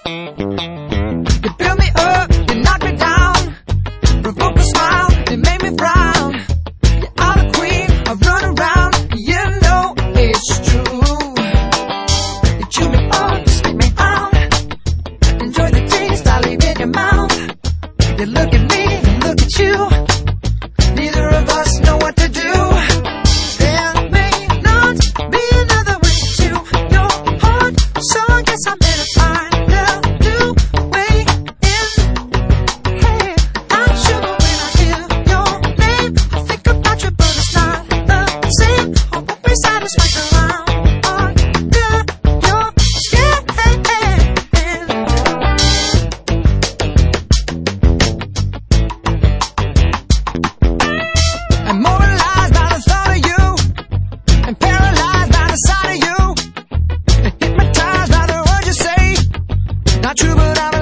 You build me up, you knock me down. Provoke a smile, you make me frown. You're all the queen, I run around. You know it's true. You chew me up, you spit me out. Enjoy the taste I leave in your mouth. You look at me, and look at you. Neither of us know what to do. There may not be another way to your heart, so I guess I'm in a find a new way in. Hey, I'm sure when I hear your name, I think about you, but it's not the same. I won't be satisfied around under your skin. I'm moralized by the thought of you, and paralyzed by the sight of you, and hypnotized by the words you say. Not true, but I'm